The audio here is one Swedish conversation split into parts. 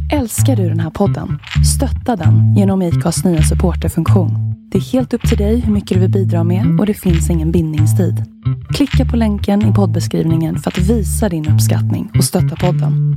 Älskar du den här podden? Stötta den genom IKAs nya supporterfunktion. Det är helt upp till dig hur mycket du vill bidra med och det finns ingen bindningstid. Klicka på länken i poddbeskrivningen för att visa din uppskattning och stötta podden.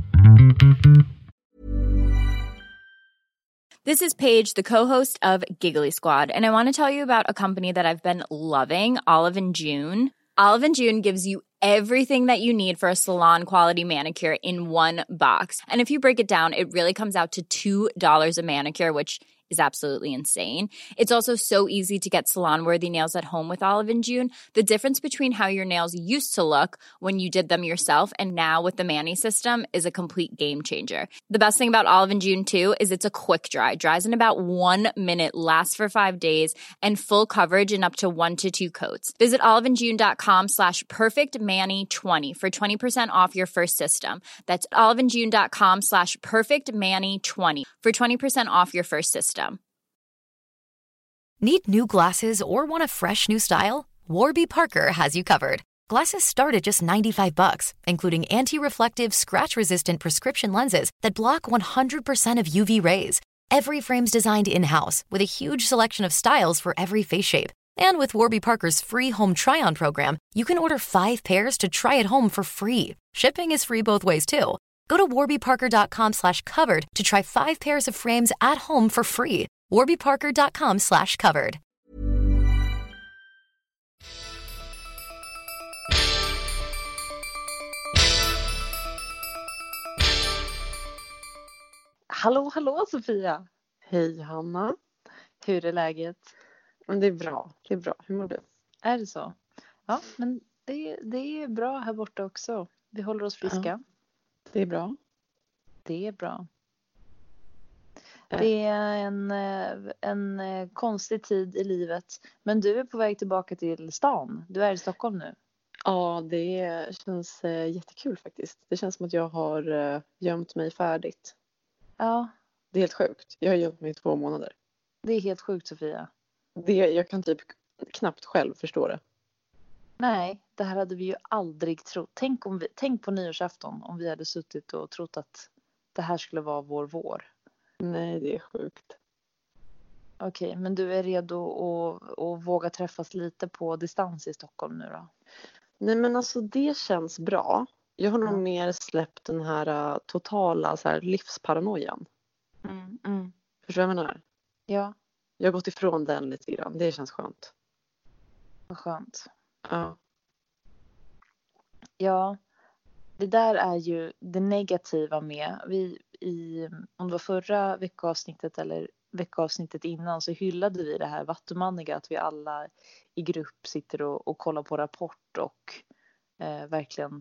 This is Paige, the co-host of Giggly Squad, and I want to tell you about a company that I've been loving, Olive and June. Olive and June gives you everything that you need for a salon-quality manicure in one box. And if you break it down, it really comes out to $2 a manicure, which is absolutely insane. It's also so easy to get salon-worthy nails at home with Olive and June. The difference between how your nails used to look when you did them yourself and now with the Mani system is a complete game changer. The best thing about Olive and June too is it's a quick dry. Dries in about 1 minute, lasts for 5 days, and full coverage in up to 1 to 2 coats. Visit oliveandjune.com/perfectmani20 for 20% off your first system. That's oliveandjune.com/perfectmani20 for 20% off your first system. Need new glasses or want a fresh new style? Warby Parker has you covered. Glasses start at just $95, including anti-reflective, scratch-resistant prescription lenses that block 100% of UV rays. Every frame's designed in-house with a huge selection of styles for every face shape. And with Warby Parker's free home try-on program, you can order 5 pairs to try at home for free. Shipping is free both ways too. Go to warbyparker.com/covered to try 5 pairs of frames at home for free. warbyparker.com/covered. Hallå Sofia. Hej Hanna. Hur är läget? Men det är bra. Hur mår du? Är det så? Ja, men det är bra här borta också. Vi håller oss friska. Ja, det är bra. Det är bra. Det är en konstig tid i livet. Men du är på väg tillbaka till stan. Du är i Stockholm nu. Ja, det känns jättekul faktiskt. Det känns som att jag har gömt mig färdigt. Ja. Det är helt sjukt. Jag har gömt mig i 2 månader. Det är helt sjukt, Sofia. Jag kan typ knappt själv förstå det. Nej, det här hade vi ju aldrig trott. Tänk på nyårsafton om vi hade suttit och trott att det här skulle vara vår. Nej, det är sjukt. Okej, men du är redo att våga träffas lite på distans i Stockholm nu då? Nej, men alltså det känns bra. Jag har nog mer släppt den här totala så här, livsparanoian. Förstår du vad jag menar? Ja. Jag har gått ifrån den lite grann. Det känns skönt. Vad skönt. Ja. Ja, det där är ju det negativa med. Om det var förra veckoavsnittet eller veckoavsnittet innan så hyllade vi det här vattumaniga. Att vi alla i grupp sitter och kollar på Rapport och verkligen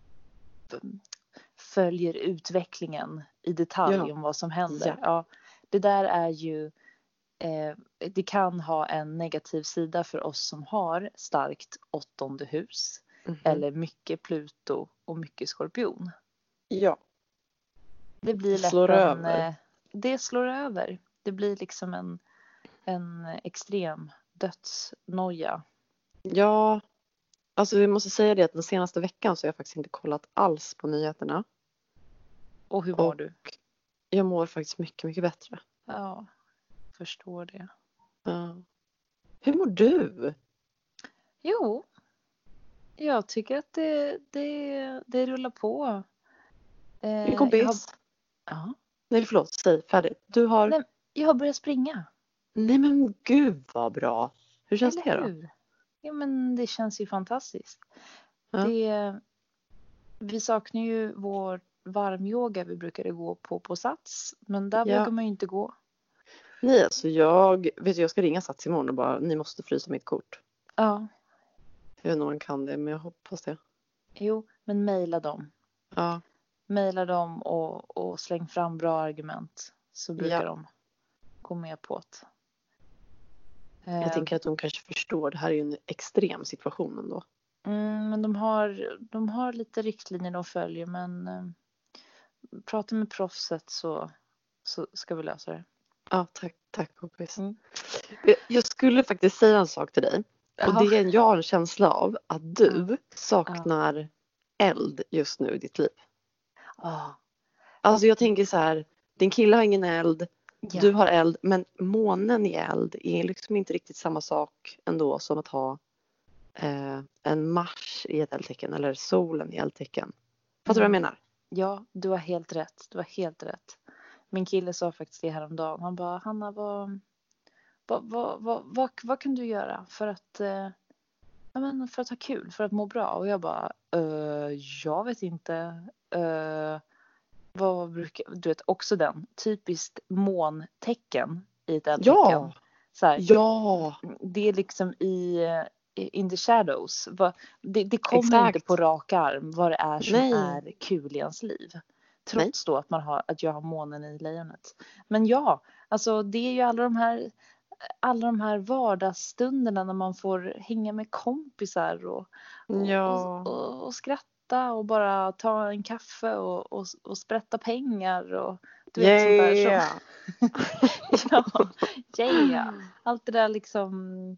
följer utvecklingen i detalj om vad som händer. Ja, det där är ju det kan ha en negativ sida för oss som har starkt 8:e hus eller mycket Pluto och mycket Skorpion. Ja. Det blir lätt det slår över. Det blir liksom en extrem dödsnoja. Ja, alltså vi måste säga det att den senaste veckan så har jag faktiskt inte kollat alls på nyheterna. Och hur mår du? Jag mår faktiskt mycket, mycket bättre. Ja, förstår det. Ja. Hur mår du? Jo, jag tycker att det rullar på. Min kompis. Ja. Nej, förlåt. Säg färdigt. Nej, jag har börjat springa. Nej, men gud vad bra. Hur känns det då? Ja, men det känns ju fantastiskt. Ja. Vi saknar ju vår varmyoga vi brukade gå på Sats. Men där vågar man ju inte gå. Nej, alltså jag ska ringa Sats imorgon och bara, ni måste frysa mitt kort. Ja. Jag vet inte om man kan det, men jag hoppas det. Jo, men mejla dem. Ja. Mejla dem och släng fram bra argument. Så brukar de gå med på det. Jag tänker att de kanske förstår. Det här är ju en extrem situation ändå. Men de har lite riktlinjer de följer. Men prata med proffset så ska vi lösa det. Ja, tack kompis. Jag skulle faktiskt säga en sak till dig. Och det är jag har en känsla av att du saknar eld just nu i ditt liv. Alltså jag tänker så här. din kille har ingen eld, Ja. du har eld, men månen i eld är liksom inte riktigt samma sak ändå som att ha en Mars i ett eldtecken eller solen i eldtecken. Fattar du vad jag menar? Ja, du har helt rätt. Min kille sa faktiskt det häromdagen. Han bara, Hanna, vad kan du göra för att för att ha kul, för att må bra? Och jag bara, jag vet inte. Vad brukar, du vet, också den typiskt måntecken i ett eldtecken. Ja. Så här, Ja. det är liksom in the shadows. Det kommer Exakt. inte på rak arm vad det är som Nej. är kul i ens liv. Trots då att jag har månen i lejonet. Men ja, alltså det är ju alla de här vardagsstunderna när man får hänga med kompisar och skratta och bara ta en kaffe och sprätta pengar och du vet sånt där som... ja. Allt det där liksom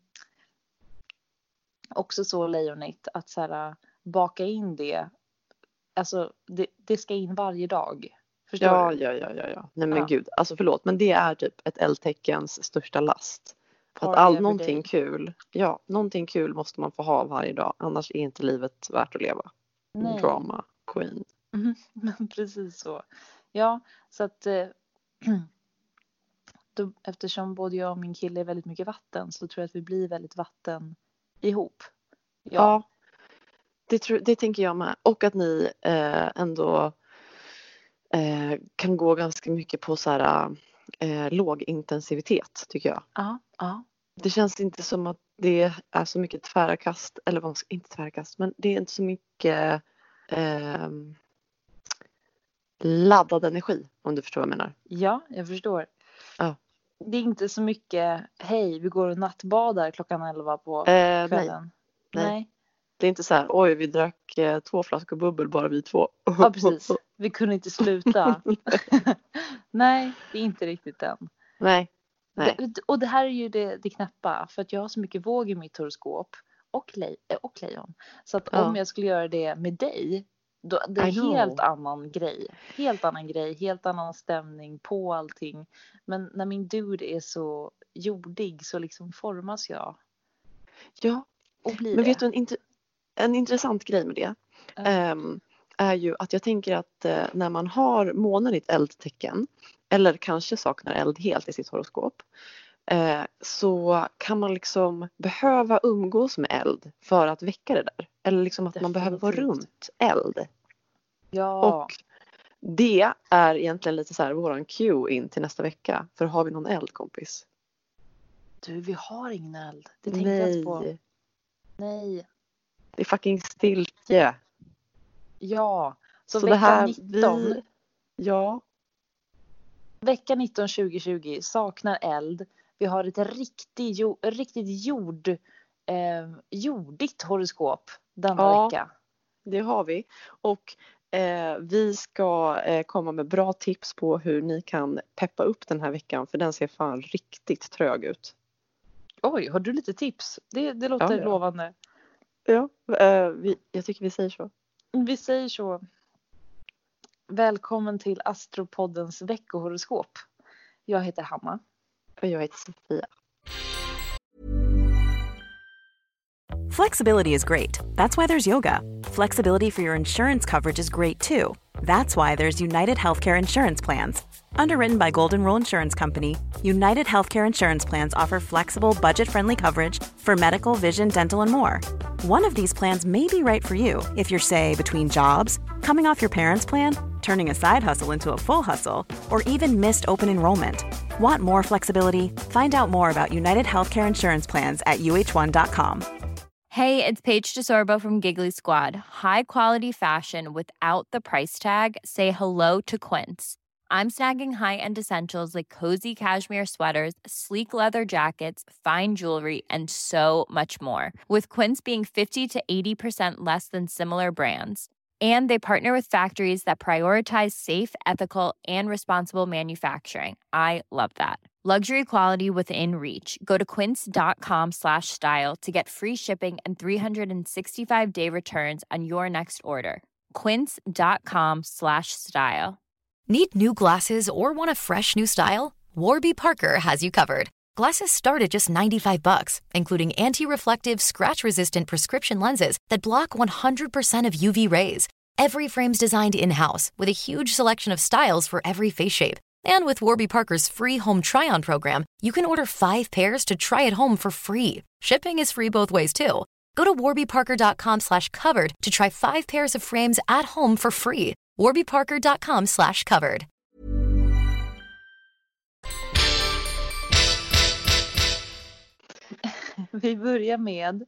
också så lejonigt att så här, baka in det. Alltså det ska in varje dag. Förstår du? Ja. Nej men gud, alltså förlåt, men det är typ ett eldteckens största last. Någonting kul måste man få ha varje dag, annars är inte livet värt att leva. Nej. Drama queen. Men precis så. Ja, så att då, eftersom både jag och min kille är väldigt mycket vatten så tror jag att vi blir väldigt vatten ihop. Ja. Det tänker jag med. Och att ni ändå kan gå ganska mycket på så här låg intensivitet, tycker jag. Ja. Det känns inte som att det är så mycket tvära kast, eller inte tvära kast, men det är inte så mycket laddad energi, om du förstår vad jag menar. Ja, jag förstår. Ja. Det är inte så mycket, hej, vi går och nattbadar klockan 11 på kvällen. Nej. Det är inte så här, oj, vi drack 2 flaskor bubbel bara vi 2. Ja, precis. Vi kunde inte sluta. Nej, det är inte riktigt den. Nej. Och det här är ju det knäppa. För att jag har så mycket våg i mitt horoskop. Och lejon. Så att om jag skulle göra det med dig. Då, det är en helt annan grej. Helt annan stämning på allting. Men när min dude är så jordig så liksom formas jag. Ja. Och blir men det. Vet du en intressant grej med det? Är ju att jag tänker att när man har månen i ett eldtecken eller kanske saknar eld helt i sitt horoskop så kan man liksom behöva umgås med eld för att väcka det där. Eller liksom att man behöver vara runt eld. Ja. Och det är egentligen lite så här våran cue in till nästa vecka. För har vi någon eld, kompis? Du, vi har ingen eld. Det tänkte jag inte på. Nej. Det är fucking stiltje. Ja. Så det här 19. Ja. Vecka 19 2020 saknar eld. Vi har ett riktigt jordigt horoskop denna vecka. Det har vi. Och vi ska komma med bra tips på hur ni kan peppa upp den här veckan. För den ser fan riktigt trög ut. Oj, har du lite tips? Det låter lovande. Ja, jag tycker vi säger så. Vi säger så. Välkommen till Astropoddens veckohoroskop. Jag heter Hanna. Och jag heter Sofia. Flexibility is great. That's why there's yoga. Flexibility for your insurance coverage is great too. That's why there's United Healthcare Insurance Plans. Underwritten by Golden Rule Insurance Company, United Healthcare Insurance Plans offer flexible, budget-friendly coverage for medical, vision, dental, and more. One of these plans may be right for you if you're, say, between jobs, coming off your parents' plan, turning a side hustle into a full hustle, or even missed open enrollment. Want more flexibility? Find out more about United Healthcare Insurance Plans at uh1.com. Hey, it's Paige DeSorbo from Giggly Squad. High quality fashion without the price tag. Say hello to Quince. I'm snagging high-end essentials like cozy cashmere sweaters, sleek leather jackets, fine jewelry, and so much more. With Quince being 50 to 80% less than similar brands. And they partner with factories that prioritize safe, ethical, and responsible manufacturing. I love that. Luxury quality within reach. Go to quince.com/style to get free shipping and 365-day returns on your next order. Quince.com/style. Need new glasses or want a fresh new style? Warby Parker has you covered. Glasses start at just $95, including anti-reflective, scratch-resistant prescription lenses that block 100% of UV rays. Every frame's designed in-house with a huge selection of styles for every face shape. And with Warby Parker's free home try-on program, you can order 5 pairs to try at home for free. Shipping is free both ways too. Go to warbyparker.com/covered to try 5 pairs of frames at home for free. warbyparker.com/covered. Vi börjar med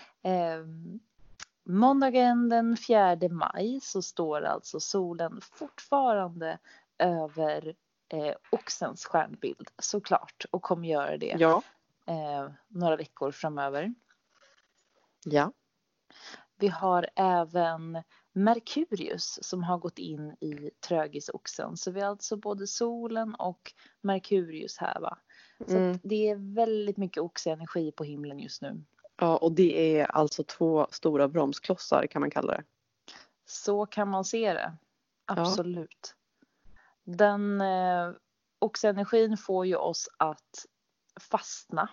måndagen den 4 maj så står alltså solen fortfarande över oxens stjärnbild såklart och kommer göra det några veckor framöver. Ja. Vi har även Merkurius som har gått in i Trögisoxen. Så vi har alltså både solen och Merkurius här, va? Så att det är väldigt mycket oxenergi på himlen just nu. Ja, och det är alltså 2 stora bromsklossar kan man kalla det. Så kan man se det. Absolut. Den oxenergin får ju oss att fastna.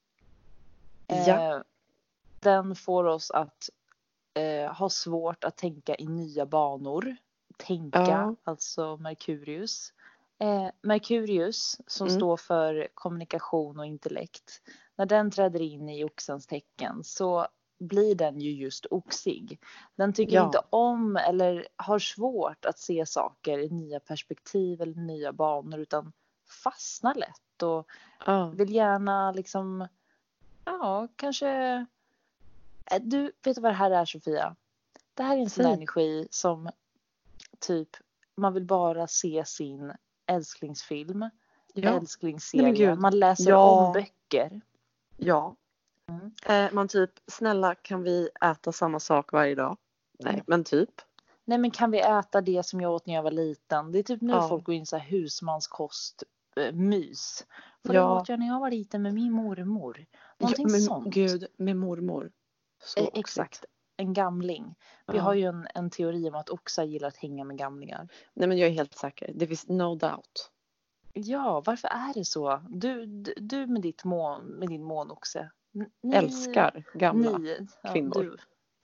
Den får oss att ha svårt att tänka i nya banor. Alltså Merkurius. Merkurius som står för kommunikation och intellekt. När den träder in i oxens tecken så blir den ju just oxig. Den tycker inte om eller har svårt att se saker i nya perspektiv eller nya banor utan fastnar lätt och vill gärna liksom kanske du vet vad det här är, Sofia? Det här är en sån energi som typ man vill bara se sin älsklingsfilm, älsklingsserie, man läser om böcker. Ja. Man typ, snälla kan vi äta samma sak varje dag? Nej, men typ. Nej, men kan vi äta det som jag åt när jag var liten? Det är typ nu folk går in så här husmanskost, mys. För det åt jag när jag var liten med min mormor. Någonting sånt. Gud, med mormor. Så exakt, en gamling. Vi har ju en teori om att oxar gillar att hänga med gamlingar. Nej, men jag är helt säker. Det finns no doubt. Ja, varför är det så? Du med din månoxe. Älskar gamla kvinnor.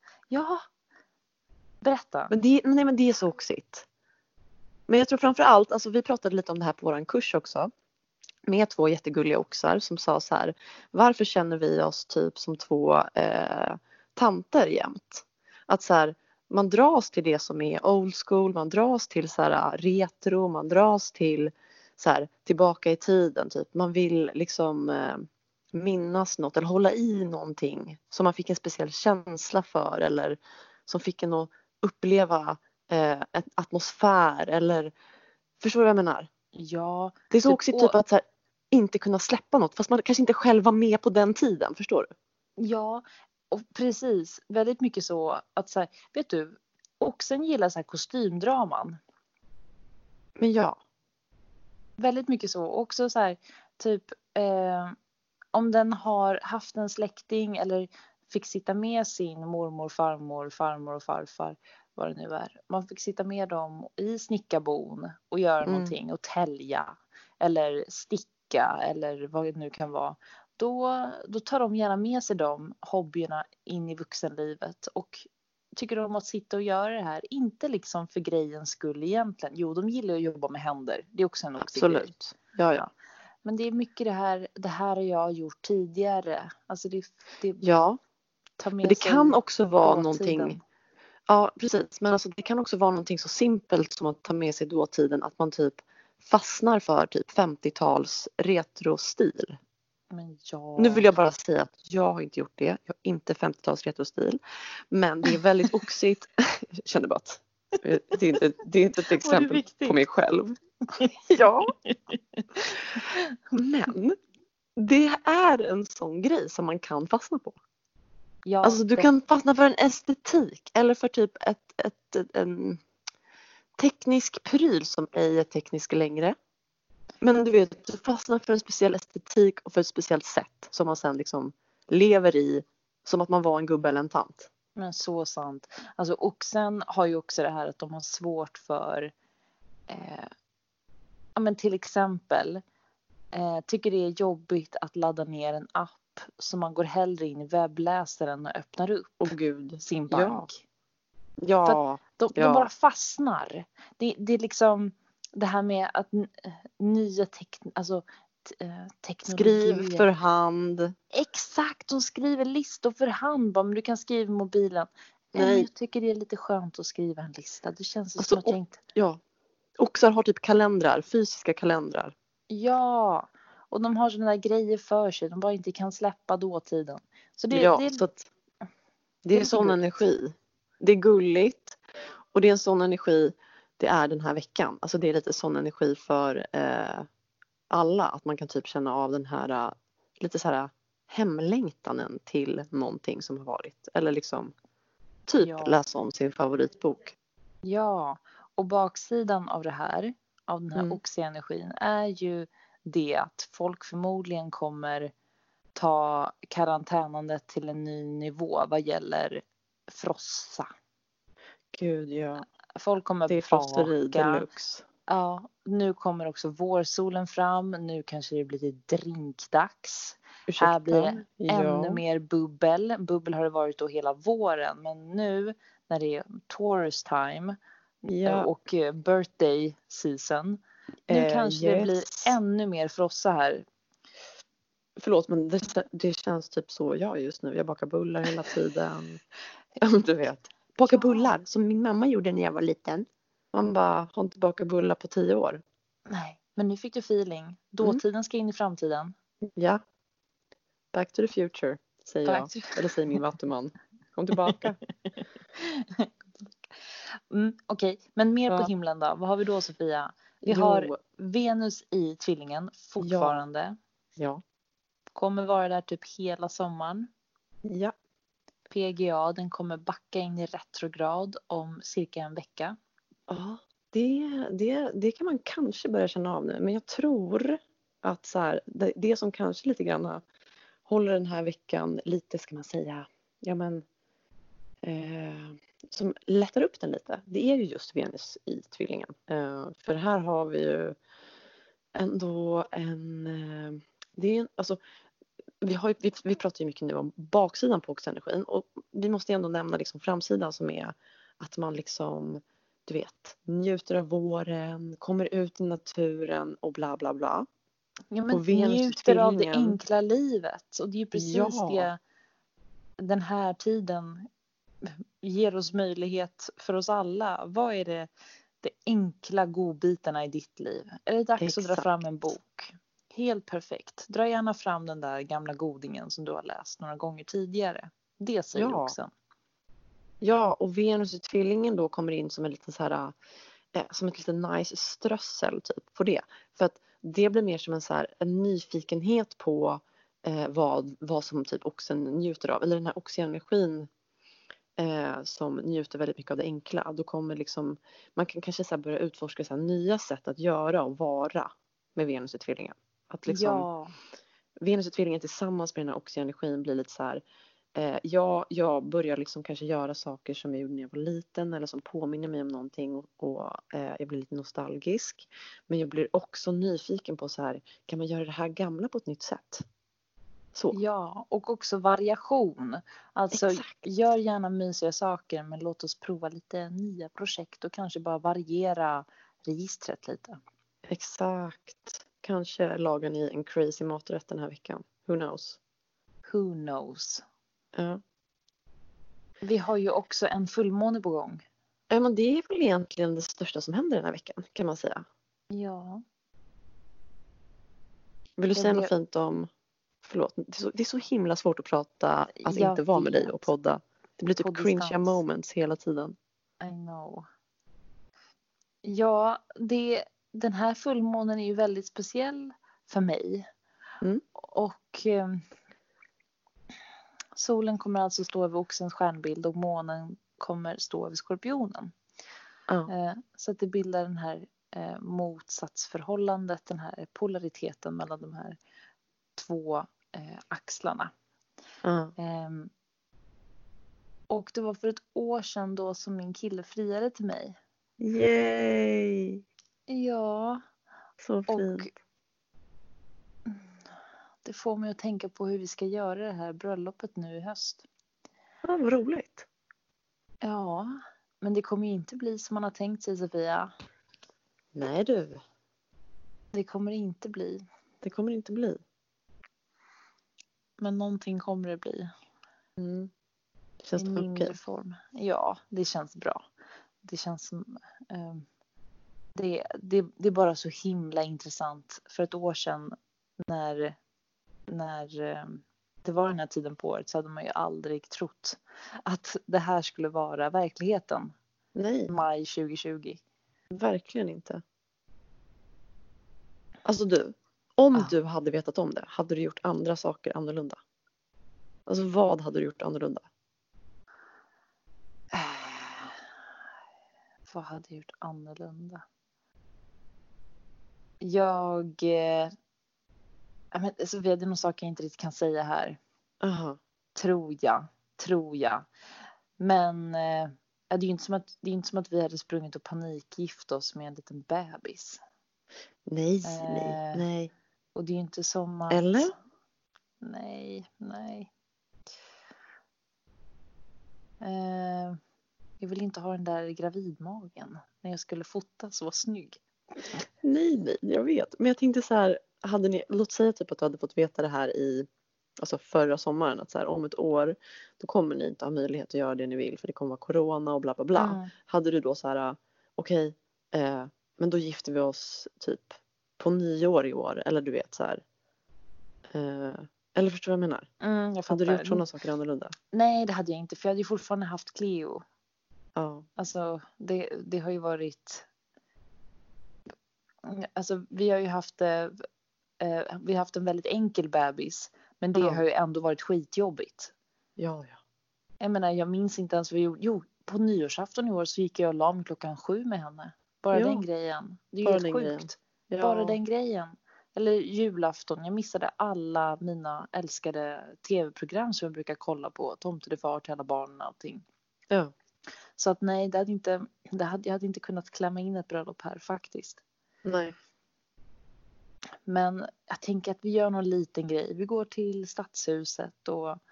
Berätta. Men det är så oxigt. Men jag tror framförallt, alltså vi pratade lite om det här på våran kurs också. Med 2 jättegulliga oxar som sa så här: varför känner vi oss typ som 2 tanter jämt? Att så här, man dras till det som är old school, man dras till så här retro, man dras till så här tillbaka i tiden typ. Man vill liksom minnas något eller hålla i någonting som man fick en speciell känsla för eller som fick en att uppleva en atmosfär eller förstår du vad jag menar? Ja. Det är så också typ att så här, inte kunna släppa något fast man kanske inte själv var med på den tiden, förstår du? Ja, och precis. Väldigt mycket så att så här, vet du, oxen gillar så här kostymdraman. Men ja. Väldigt mycket så. Också så här, typ om den har haft en släkting eller fick sitta med sin mormor, farmor och farfar, vad det nu är. Man fick sitta med dem i snickarbon och göra någonting och tälja eller sticka eller vad det nu kan vara. Då tar de gärna med sig de hobbyerna in i vuxenlivet och tycker de att sitta och göra det här. Inte liksom för grejens skull egentligen. Jo, de gillar att jobba med händer. Det är också en oxig grej. Absolut. Ja. Men det är mycket det här har jag gjort tidigare. Alltså det men det kan också vara någonting. Ja, precis. Men alltså det kan också vara någonting så simpelt som att ta med sig dåtiden. Att man typ fastnar för typ 50-tals retrostil. Men Nu vill jag bara säga att jag har inte gjort det. Jag har inte 50-tals retrostil. Men det är väldigt oxigt. Jag kände bara att det är inte ett exempel på mig själv. Ja. Men det är en sån grej som man kan fastna på. Ja, alltså du kan fastna för en estetik eller för typ en teknisk pryl som ej är teknisk längre. Men du vet, du fastnar för en speciell estetik och för ett speciellt sätt som man sen liksom lever i som att man var en gubbe eller en tant. Men så sant. Alltså oxen har ju också det här att de har svårt för ja, men till exempel tycker det är jobbigt att ladda ner en app, så man går hellre in i webbläsaren och öppnar upp sin bank. Ja. De bara fastnar. Det är liksom det här med att nya teknologier. Skriv för hand. Exakt, de skriver listor för hand. Men du kan skriva i mobilen. Nej. Jag tycker det är lite skönt att skriva en lista. Det känns som att jag inte... Ja. Oxar har typ kalendrar, fysiska kalendrar. Ja, och de har sådana där grejer för sig. De bara inte kan släppa dåtiden. Så det är sån energi. Det är gulligt. Och det är en sån energi det är den här veckan. Alltså det är lite sån energi för alla. Att man kan typ känna av den här lite så här hemlängtanen till någonting som har varit. Eller liksom läsa om sin favoritbok. Ja, och baksidan av det här, av den här oxienergin, är ju det att folk förmodligen kommer ta karantänandet till en ny nivå vad gäller frossa. Gud, ja. Folk kommer det är frosseri deluxe. Ja, nu kommer också vårsolen fram. Nu kanske det blir lite drinkdags. Ursäkta? Här blir det ännu mer bubbel. Bubbel har det varit då hela våren. Men nu när det är Taurus time och birthday season. Nu kanske det blir ännu mer frossa här. Förlåt, men det känns typ så just nu. Jag bakar bullar hela tiden. Du vet. Baka bullar som min mamma gjorde när jag var liten. Man bara har inte bakat bullar på 10 år. Nej, men nu fick du feeling. Dåtiden ska in i framtiden. Ja. Back to the future, säger jag. Eller säger min vattuman. Kom tillbaka. Okej, men mer på himlen då. Vad har vi då, Sofia? Vi har Venus i tvillingen fortfarande. Ja. Kommer vara där typ hela sommaren. Ja. PGA, den kommer backa in i retrograd om cirka en vecka. Ja, det kan man kanske börja känna av nu. Men jag tror att så här, det som kanske lite grann håller den här veckan lite, ska man säga, som lättar upp den lite. Det är ju just Venus i tvillingen. För här har vi ju ändå vi pratar ju mycket nu om baksidan på oxenergin, och vi måste ändå nämna liksom framsidan, som är att man liksom, du vet, njuter av våren, kommer ut i naturen och bla bla bla. Ja, men njuter av det enkla livet. Och det är ju precis det den här tiden ger oss möjlighet för oss alla. Vad är det enkla godbitarna i ditt liv? Är det dags att dra fram en bok? Helt perfekt. Dra gärna fram den där gamla godingen som du har läst några gånger tidigare. Det säger också. Ja, och Venus i tvillingen då kommer in som en liten så här, som ett lite nice strössel typ på det. För att det blir mer som en nyfikenhet på vad som typ oxen njuter av. Eller den här oxenergin som njuter väldigt mycket av det enkla. Då kommer liksom, man kan kanske så här börja utforska så här nya sätt att göra och vara med Venus i tvillingen. Att liksom Venus i tvillingen tillsammans med den här oxenergin blir lite så här, jag börjar liksom kanske göra saker som jag gjorde när jag var liten, eller som påminner mig om någonting, och jag blir lite nostalgisk. Men jag blir också nyfiken på så här, kan man göra det här gamla på ett nytt sätt? Så. Ja, och också variation. Alltså gör gärna mysiga saker, men låt oss prova lite nya projekt och kanske bara variera registret lite. Exakt. Kanske lagar ni en crazy maträtt den här veckan. Who knows? Who knows? Ja. Vi har ju också en fullmåne på gång. Ja, men det är väl egentligen det största som händer den här veckan, kan man säga. Ja. Vill du säga något fint om... Förlåt, det är så himla svårt att prata, att inte vara med dig och podda. Det blir typ cringe moments hela tiden. I know. Ja, den här fullmånen är ju väldigt speciell för mig. Och solen kommer alltså stå över oxens stjärnbild och månen kommer stå över skorpionen. Så att det bildar den här motsatsförhållandet, den här polariteten mellan de här två axlarna. Och det var för ett år sedan då som min kille friade till mig. Yay! Ja. Så fint. Och det får mig att tänka på hur vi ska göra det här bröllopet nu i höst. Ja, vad roligt. Ja, men det kommer ju inte bli som man har tänkt sig, Sofia. Nej du, Det kommer inte bli. det kommer inte bli. Men någonting kommer det bli. Känns I det mindre okej? form. Ja, det känns bra. Det känns som... Det är bara så himla intressant. För ett år sedan när det var den här tiden på året så hade man ju aldrig trott att det här skulle vara verkligheten. Nej, Maj 2020. verkligen inte. Alltså du, om du hade vetat om det, hade du gjort andra saker annorlunda? Alltså vad hade du gjort annorlunda? Vad hade jag gjort annorlunda? Sofia, det är någon sak jag inte riktigt kan säga här. Aha. Tror jag. Men det är ju inte som att vi hade sprungit och panikgift oss med en liten bebis. Nej. Och det är ju inte som att... Eller? Nej. Jag vill inte ha den där gravidmagen när jag skulle fotas och vara snygg. Nej, jag vet. Men jag tänkte så här, låt säga typ att du hade fått veta det här alltså förra sommaren, att så här, om ett år då kommer ni inte ha möjlighet att göra det ni vill för det kommer vara corona och bla bla bla. Hade du då så här, okej, men då gifter vi oss typ på 9 år i år, eller du vet så här. Eller förstår du vad jag menar? Jag hade du fattar. gjort sådana saker annorlunda? Nej, det hade jag inte, för jag hade ju fortfarande haft Cleo. Ja. Alltså det har ju varit... Alltså vi har ju haft en väldigt enkel bebis. Men det har ju ändå varit skitjobbigt. Ja. Jag menar, jag minns inte ens vad vi gjorde. Jo, på nyårsafton i år så gick jag och la mig 7:00 med henne. Bara den grejen. Det är ju helt sjukt. Ja. Bara den grejen. Eller julafton. Jag missade alla mina älskade tv-program som jag brukar kolla på. Tomtefar till alla barnen och allting. Ja. Så att nej, jag hade inte kunnat klämma in ett bröllop här faktiskt. Nej. Men jag tänker att vi gör någon liten grej. Vi går till stadshuset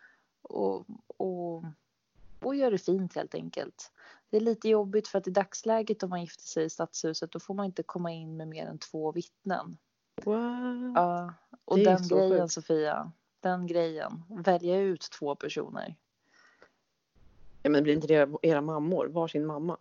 och gör det fint helt enkelt. Det är lite jobbigt för att i dagsläget om man gifter sig i stadshuset då får man inte komma in med mer än 2 vittnen. What? Ja, och det är den så grejen sjukt. Sofia, den grejen, välja ut 2 personer. Ja, men blir inte det era mammor? Varsin mamma?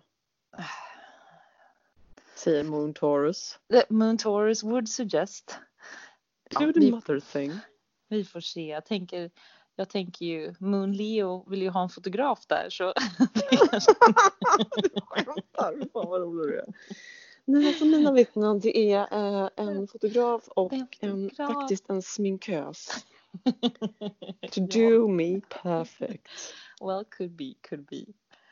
Säger Moon Taurus. Moon Taurus would suggest. Do the mother thing. Vi får se. Jag tänker ju Moon Leo vill ju ha en fotograf där så. Fan vad roligt det är. Nej, alltså mina vittnen det är en fotograf och faktiskt en sminkös. To do me perfect. Well, could be.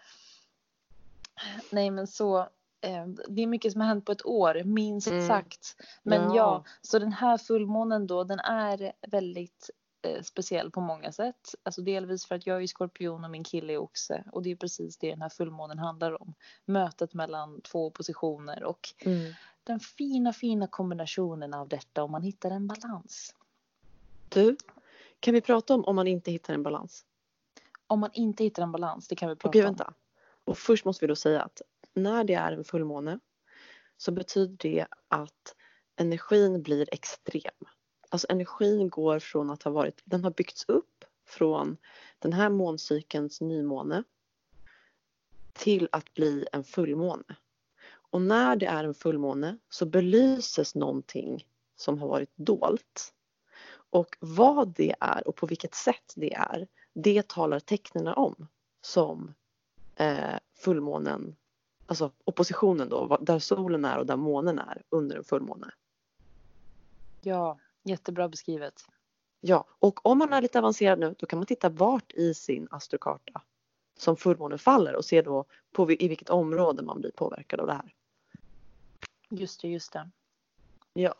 Nej, men så det är mycket som har hänt på ett år, minst sagt. Men ja, så den här fullmånen då, den är väldigt speciell på många sätt. Alltså delvis för att jag är skorpion och min kille är oxe. Och det är precis det den här fullmånen handlar om. Mötet mellan 2 positioner och den fina kombinationen av detta om man hittar en balans. Du, kan vi prata om man inte hittar en balans? Om man inte hittar en balans, det kan vi prata Okej, om. vänta. Och först måste vi då säga att när det är en fullmåne så betyder det att energin blir extrem. Alltså energin går från att den har byggts upp från den här måncykelns nymåne till att bli en fullmåne. Och när det är en fullmåne så belyses någonting som har varit dolt. Och vad det är och på vilket sätt det talar tecknarna om som fullmånen, alltså oppositionen då, där solen är och där månen är under en fullmåne. Ja, jättebra beskrivet. Ja, och om man är lite avancerad nu då kan man titta vart i sin astrokarta som fullmånen faller och se då i vilket område man blir påverkad av det här. Just det. Ja.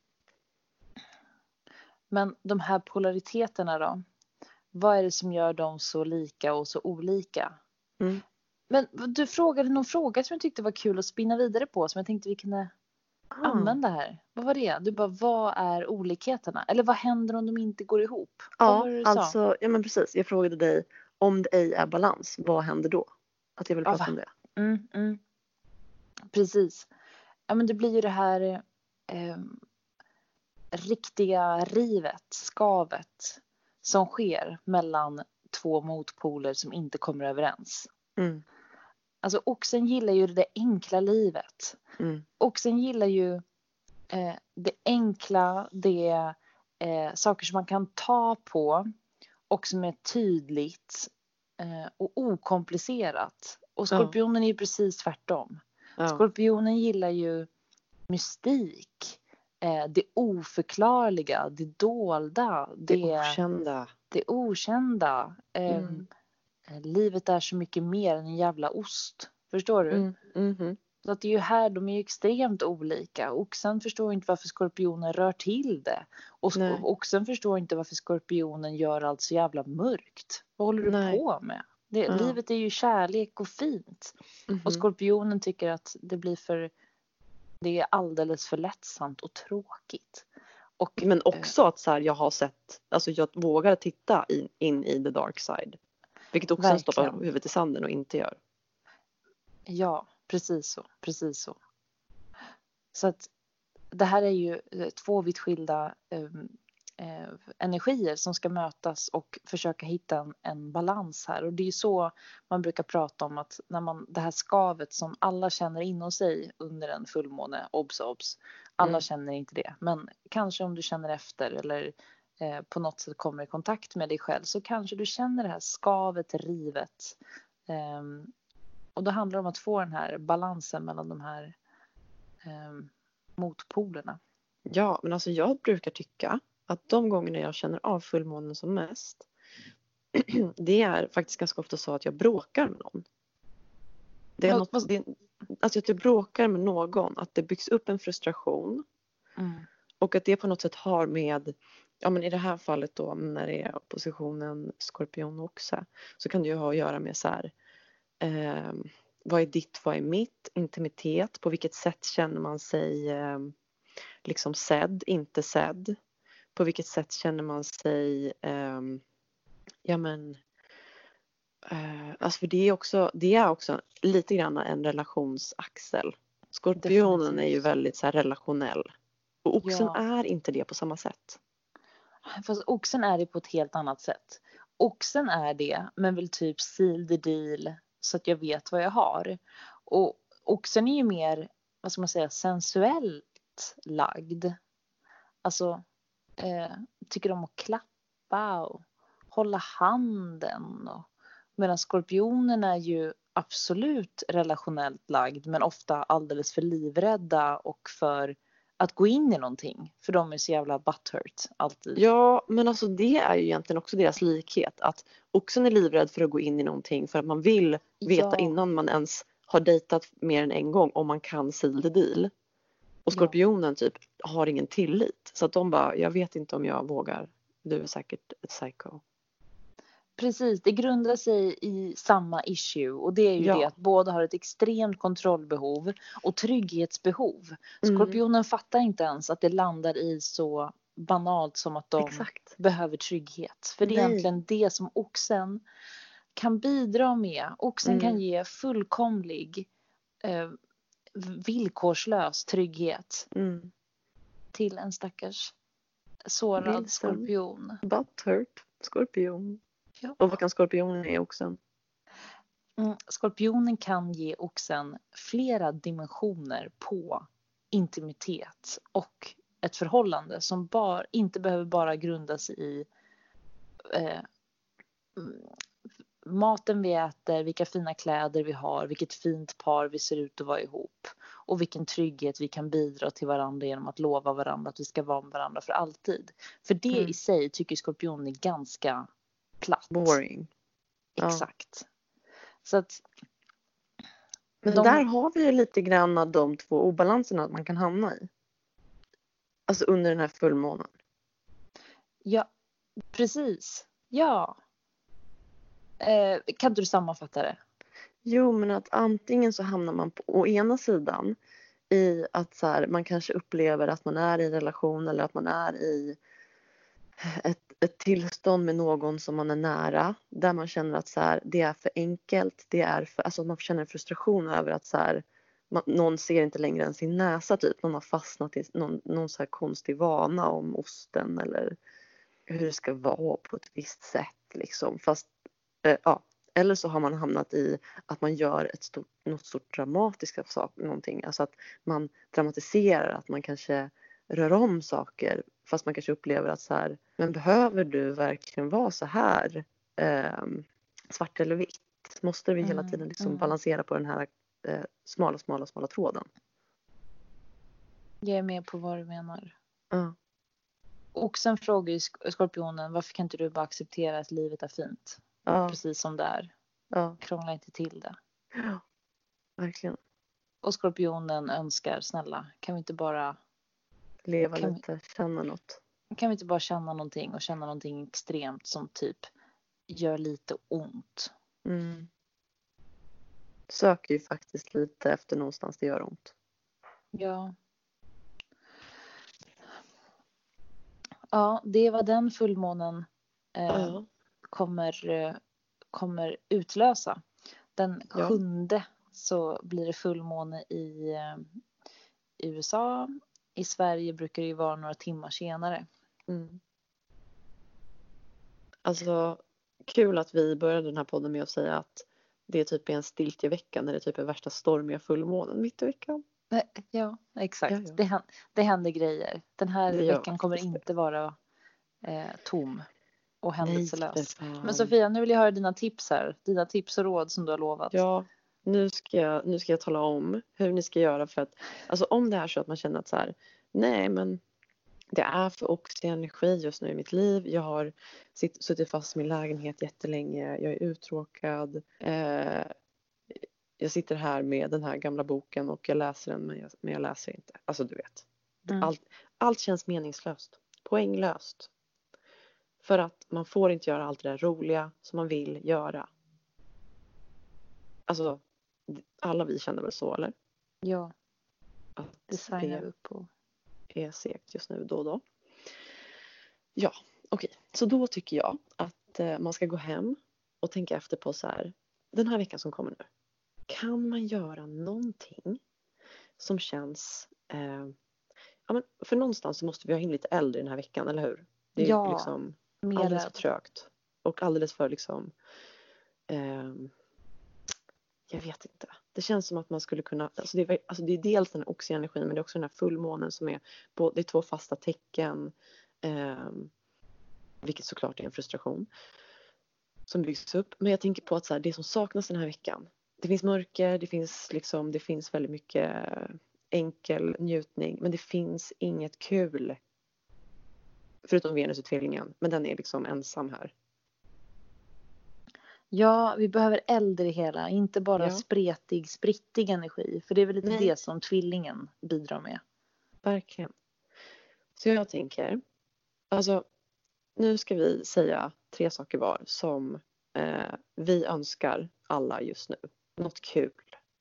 Men de här polariteterna då? Vad är det som gör dem så lika och så olika? Men du frågade någon fråga som jag tyckte var kul att spinna vidare på. Som jag tänkte vi kunde använda här. Vad var det? Du bara, vad är olikheterna? Eller vad händer om de inte går ihop? Vad var det du sa? alltså, ja men precis. Jag frågade dig om det ej är balans. Vad händer då? Att jag vill prata om det. Precis. Ja, men det blir ju det här riktiga rivet, skavet som sker mellan två motpoler som inte kommer överens. Alltså oxen gillar ju det enkla livet. Oxen gillar ju det enkla, det saker som man kan ta på och som är tydligt och okomplicerat. Och skorpionen är ju precis tvärtom. Skorpionen gillar ju mystik, det oförklarliga, det dolda, det okända. Livet är så mycket mer än en jävla ost. Förstår du? Så att det är ju här, de är ju extremt olika. Oxen förstår inte varför skorpionen rör till det. Och oxen förstår inte varför skorpionen gör allt så jävla mörkt. Vad håller du på med? Livet är ju kärlek och fint. Och skorpionen tycker att det är alldeles för lättsamt och tråkigt. Men också att så här, jag har sett, alltså jag vågar titta in i the dark side. Vilket också stoppar huvudet i sanden och inte gör. Ja, precis så. Så att det här är ju två vitt skilda energier som ska mötas och försöka hitta en balans här. Och det är ju så man brukar prata om att det här skavet som alla känner inom sig under en fullmåne, obs. Alla känner inte det. Men kanske om du känner efter eller på något sätt kommer i kontakt med dig själv så kanske du känner det här skavet, rivet. Och då handlar det om att få den här balansen mellan de här motpolerna. Ja, men alltså jag brukar tycka att de gångerna jag känner av fullmånen som mest det är faktiskt ganska ofta så att jag bråkar med någon. Det är alltså att jag bråkar med någon, att det byggs upp en frustration och att det på något sätt har med, ja men i det här fallet då när det är positionen skorpion och oxe, så kan det ju ha att göra med så här vad är ditt, vad är mitt, intimitet, på vilket sätt känner man sig liksom sedd, inte sedd, på vilket sätt känner man sig alltså för det är också lite grann en relationsaxel. Skorpionen är ju väldigt så här relationell och oxen är inte det på samma sätt. Fast oxen är det på ett helt annat sätt. Oxen är det, men vill typ seal the deal så att jag vet vad jag har. Och oxen är ju mer, vad ska man säga, sensuellt lagd. Alltså tycker om att klappa och hålla handen. Medan skorpionen är ju absolut relationellt lagd, men ofta alldeles för livrädda och för att gå in i någonting. För de är så jävla butthurt alltid. Ja, men alltså det är ju egentligen också deras likhet. Att oxen är livrädd för att gå in i någonting för att man vill veta innan man ens har dejtat mer än en gång om man kan seal the deal. Och skorpionen typ har ingen tillit. Så att de bara, jag vet inte om jag vågar. Du är säkert ett psycho. Precis, det grundar sig i samma issue. Och det är ju det att båda har ett extremt kontrollbehov och trygghetsbehov. Skorpionen fattar inte ens att det landar i så banalt som att de behöver trygghet. För det är egentligen det som oxen kan bidra med. Oxen kan ge fullkomlig villkorslös trygghet till en stackars sårad skorpion. Butthurt skorpion. Ja. Och vad kan skorpionen ge oxen? Skorpionen kan ge oxen flera dimensioner på intimitet och ett förhållande som inte behöver bara grundas i maten vi äter, vilka fina kläder vi har, vilket fint par vi ser ut att vara ihop och vilken trygghet vi kan bidra till varandra genom att lova varandra att vi ska vara med varandra för alltid. För det i sig tycker skorpionen är ganska platt. Boring. Exakt. Så att men där har vi ju lite grann av de två obalanserna att man kan hamna i. Alltså under den här fullmånen. Ja, precis. Ja. Kan du sammanfatta det? Jo, men att antingen så hamnar man på å ena sidan i att så här, man kanske upplever att man är i en relation eller att man är i ett tillstånd med någon som man är nära, där man känner att så här, det är för enkelt, det är för, alltså man känner frustration över att så här, någon ser inte längre än sin näsa typ, någon har fastnat i någon så här konstig vana om osten eller hur det ska vara på ett visst sätt liksom, fast ja, eller så har man hamnat i att man gör något stort dramatiska sak, någonting, alltså att man dramatiserar, att man kanske rör om saker, fast man kanske upplever att så här, men behöver du verkligen vara så här svart eller vitt? Måste vi hela tiden liksom balansera på den här smala tråden? Jag är med på vad du menar. Och sen frågar ju skorpionen, varför kan inte du bara acceptera att livet är fint? Precis som det är. Krångla inte till det. Ja, verkligen. Och skorpionen önskar, snälla, kan vi inte bara leva lite, känna något? Kan vi inte bara känna någonting och känna någonting extremt som typ gör lite ont? Söker ju faktiskt lite efter någonstans det gör ont. Ja. Ja, det var den fullmånen kommer utlösa. Den 7:e så blir det fullmåne i USA. I Sverige brukar det ju vara några timmar senare. Alltså, kul att vi började den här podden med att säga att det typ är en stiltje vecka när det typ är värsta stormiga fullmånen mitt i veckan. Ja, exakt. Ja. Det händer grejer. Den här veckan kommer inte vara tom och händelselös. Men Sofia, nu vill jag höra dina tips här. Dina tips och råd som du har lovat. Ja, nu ska jag tala om hur ni ska göra för att, alltså om det är så att man känner att så här, nej men det är för oxig energi just nu i mitt liv. Jag har suttit fast i min lägenhet jättelänge. Jag är uttråkad. Jag sitter här med den här gamla boken och jag läser den men jag läser inte. Alltså du vet. Allt känns meningslöst. Poänglöst. För att man får inte göra allt det där roliga som man vill göra. Alltså alla vi känner väl så, eller? Ja. Det signar upp på. Är segt just nu då och då. Ja, okej. Så då tycker jag att man ska gå hem och tänka efter på så här. Den här veckan som kommer nu. Kan man göra någonting som känns... ja, men för någonstans så måste vi ha in lite eld i den här veckan, eller hur? Det är liksom alldeles för trögt. Och alldeles för liksom... jag vet inte. Det känns som att man skulle kunna... Alltså det är dels den oxiga energin, men det är också den här fullmånen som är... Det är 2 fasta tecken. Vilket såklart är en frustration. Som byggs upp. Men jag tänker på att så här, det som saknas den här veckan. Det finns mörker, det finns väldigt mycket enkel njutning. Men det finns inget kul. Förutom Venus i tvillingen. Men den är liksom ensam här. Ja, vi behöver eld i det hela. Inte bara sprittig energi. För det är väl lite det som tvillingen bidrar med. Verkligen. Så jag tänker. Alltså, nu ska vi säga 3 saker var som vi önskar alla just nu. Något kul.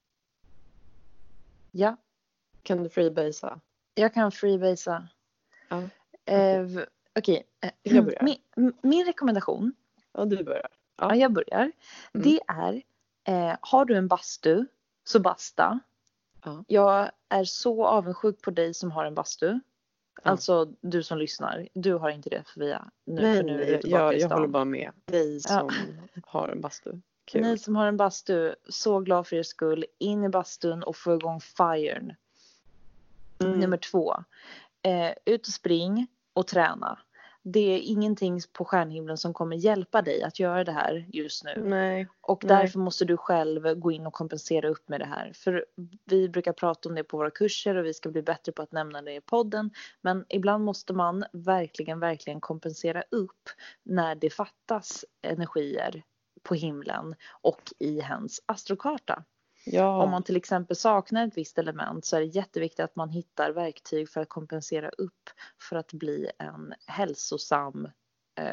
Ja. Kan du freebasea? Jag kan freebasea. Ja. Okej. Jag börjar. Min rekommendation. Ja, du börjar. Ja, jag börjar. Det är, har du en bastu så basta. Ja. Jag är så avundsjuk på dig som har en bastu. Alltså du som lyssnar. Du har inte det för nu är du tillbaka i stan. Jag håller bara med dig som har en bastu. Kul. Ni som har en bastu, så glad för er skull. In i bastun och få igång firen. Nummer 2. Ut och spring och träna. Det är ingenting på stjärnhimlen som kommer hjälpa dig att göra det här just nu. Nej. Och därför måste du själv gå in och kompensera upp med det här. För vi brukar prata om det på våra kurser och vi ska bli bättre på att nämna det i podden. Men ibland måste man verkligen kompensera upp när det fattas energier på himlen och i hens astrokarta. Ja. Om man till exempel saknar ett visst element så är det jätteviktigt att man hittar verktyg för att kompensera upp för att bli en hälsosam,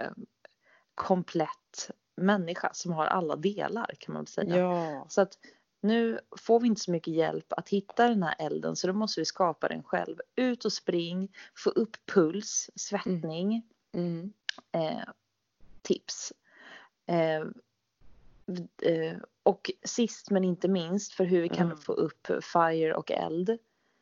komplett människa som har alla delar, kan man säga. Ja. Så att nu får vi inte så mycket hjälp att hitta den här elden, så då måste vi skapa den själv. Ut och spring, få upp puls, svettning, tips. Och sist men inte minst för hur vi kan få upp fire och eld.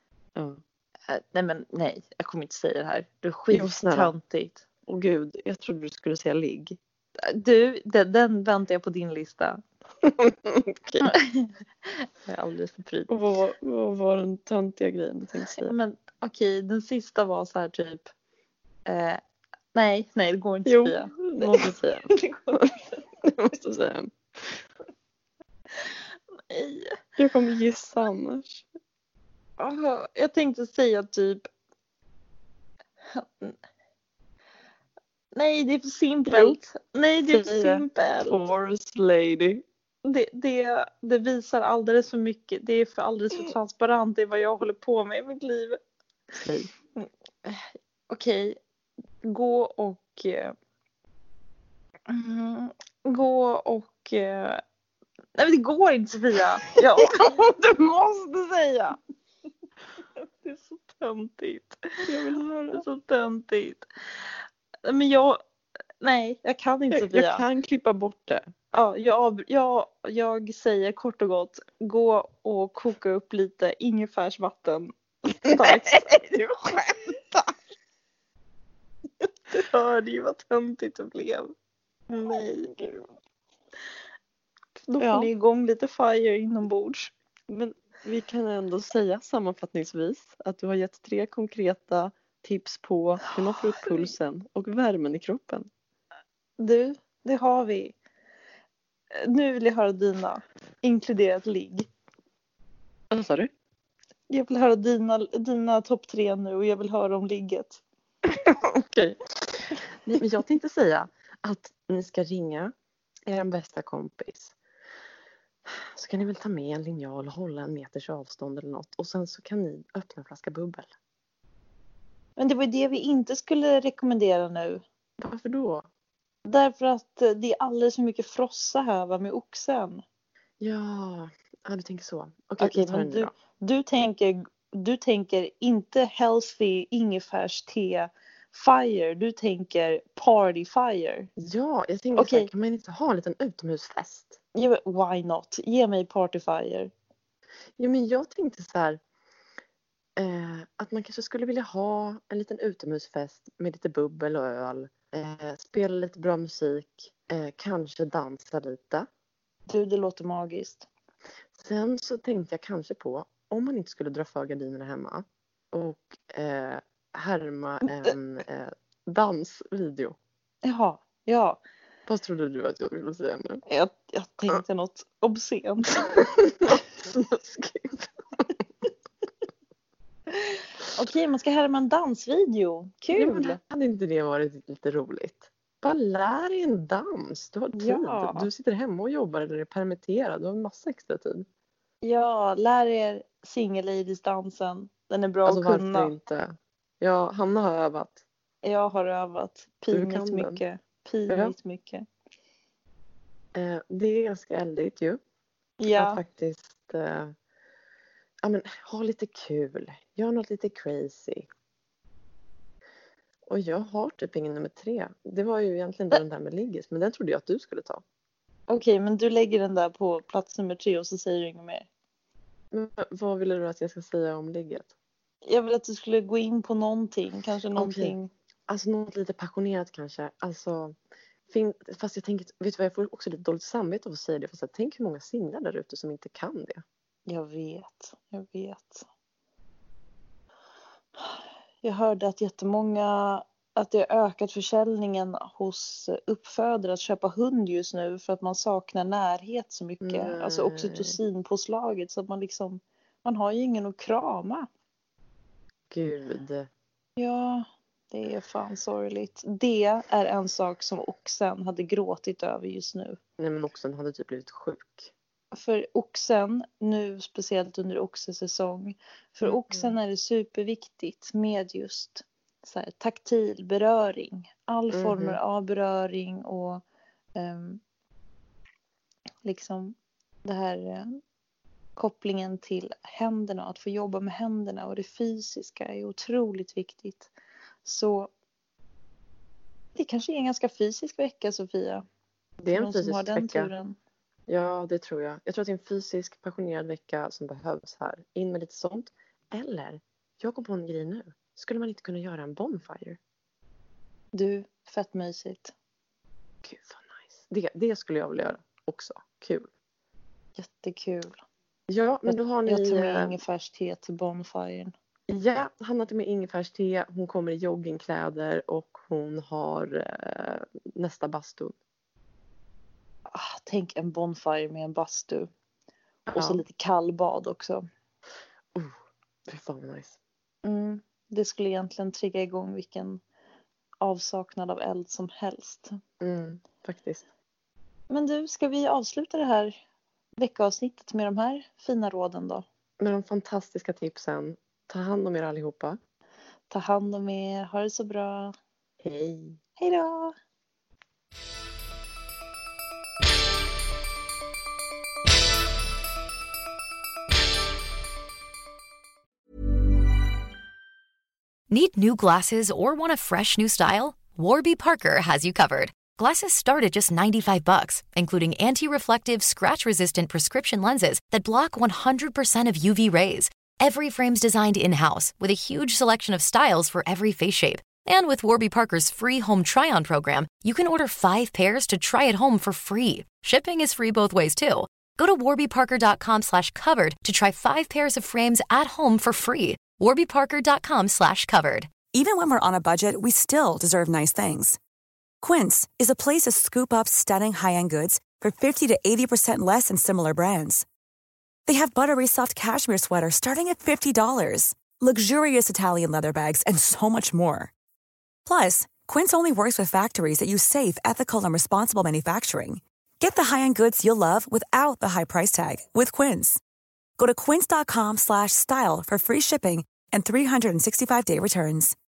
Nej, jag kommer inte säga det här. Det är skittöntigt. Åh gud, jag trodde du skulle säga ligg. Du, den väntar jag på din lista. Okej. Jag är alldeles för pryd. Och vad var den töntiga grejen du tänkte säga? Men okej, den sista var så här typ. Nej, det går inte att säga. Det måste jag säga. Det måste jag säga. Nej. Jag kommer gissa annars. Jag tänkte säga typ. Nej, det är för simpelt. Nej, det är för simpelt. Forest lady. Det visar alldeles för mycket. Det är alldeles för transparent. Det är vad jag håller på med i mitt liv. Nej. Okej. Gå och nej, men det går inte, Sofia. Ja. Du måste säga. Det är så töntigt. Jag vill höra det, så töntigt. Men jag kan inte, Sofia. Jag kan klippa bort det. Ja, jag säger kort och gott, gå och koka upp lite ingefärsvatten. Nej, du skämtar. Du hörde ju vad töntigt det blev. Nej, gud. Då får ni igång lite fire inombords. Men vi kan ändå säga sammanfattningsvis att du har gett 3 konkreta tips på hur man får upp pulsen och värmen i kroppen. Du, det har vi. Nu vill jag höra dina, inkluderat ligg. Vad sa du? Jag vill höra dina topp 3 nu och jag vill höra om ligget. Okej. Nej, men jag tänkte säga att ni ska ringa er bästa kompis. Så kan ni väl ta med en linjal och hålla 1 meters avstånd eller något. Och sen så kan ni öppna en flaska bubbel. Men det var det vi inte skulle rekommendera nu. Varför då? Därför att det är alldeles för mycket frossa här med oxen. Ja, du tänker så. Okej, men du tänker inte healthy ingefärste fire. Du tänker party fire. Ja, jag tänker så här, kan man inte ha en liten utomhusfest? Ja, why not? Ge mig party fire. Ja, men jag tänkte så här. Att man kanske skulle vilja ha en liten utomhusfest med lite bubbel och öl. Spela lite bra musik. Kanske dansa lite. Du, det låter magiskt. Sen så tänkte jag kanske på, om man inte skulle dra för gardinerna hemma och härma en dansvideo. Jaha, ja. Vad trodde du att jag ville säga nu? Jag tänkte något obscent. Snuskigt. Okej, man ska härma en dansvideo. Kul! Ja, hade inte det varit lite roligt? Bara lär dig en dans. Du har tid. Ja. Du sitter hemma och jobbar eller är permitterad. Du har en massa extra tid. Ja, lär er single-ladies-dansen. Den är bra att kunna. Varför inte? Ja, Hanna har övat. Jag har övat pinigt mycket. Det är ganska eldigt ju. Ja. Att faktiskt ha lite kul. Gör något lite crazy. Och jag har typ ingen nummer 3. Det var ju egentligen den där med liggis. Men den trodde jag att du skulle ta. Okej, men du lägger den där på plats nummer 3 och så säger du inget mer. Men vad vill du att jag ska säga om ligget? Jag vill att du skulle gå in på någonting. Kanske någonting. Okay. Alltså något lite passionerat kanske. Alltså, fast jag tänker, vet du vad, jag får också lite dåligt samvete av att säga det. Fast jag tänker hur många singlar där ute som inte kan det. Jag vet. Jag hörde att att det har ökat försäljningen hos uppfödare att köpa hund just nu för att man saknar närhet så mycket. Nej. Alltså oxytocinpåslaget, så att man har ju ingen att krama. Gud. Ja, det är fan sorgligt. Det är en sak som oxen hade gråtit över just nu. Nej, men oxen hade typ blivit sjuk. För oxen, nu speciellt under oxesäsong, för oxen är det superviktigt med just så här, taktil beröring. All former av beröring och liksom det här kopplingen till händerna, att få jobba med händerna och det fysiska är otroligt viktigt. Så det kanske är en ganska fysisk vecka, Sofia. Det är en fysisk vecka. Turen. Ja, det tror jag. Jag tror att det är en fysisk, passionerad vecka som behövs här. In med lite sånt. Eller, jag kom på en grej nu. Skulle man inte kunna göra en bonfire? Du, fett mysigt. Gud vad nice. Det skulle jag vilja göra också. Kul. Jättekul. Ja, men då har ni... Jag tar med ingefärste till bonfiren. Ja, han har med ingefärste. Hon kommer i joggingkläder och hon har nästa bastu. Tänk en bonfire med en bastu. Ja. Och så lite kallbad också. Det är fan nice. Det skulle egentligen trigga igång vilken avsaknad av eld som helst. Faktiskt. Men du, ska vi avsluta det här veckoavsnittet med de här fina råden då? Med de fantastiska tipsen. Ta hand om er allihopa. Ta hand om er. Ha det så bra. Hej. Hej då. Need new glasses or want a fresh new style? Warby Parker has you covered. Glasses start at just $95, including anti-reflective, scratch-resistant prescription lenses that block 100% of UV rays. Every frame's designed in-house with a huge selection of styles for every face shape. And with Warby Parker's free home try-on program, you can order 5 pairs to try at home for free. Shipping is free both ways, too. Go to warbyparker.com/covered to try 5 pairs of frames at home for free. warbyparker.com/covered. Even when we're on a budget, we still deserve nice things. Quince is a place to scoop up stunning high-end goods for 50 to 80% less than similar brands. They have buttery soft cashmere sweaters starting at $50, luxurious Italian leather bags, and so much more. Plus, Quince only works with factories that use safe, ethical, and responsible manufacturing. Get the high-end goods you'll love without the high price tag with Quince. Go to quince.com/style for free shipping and 365-day returns.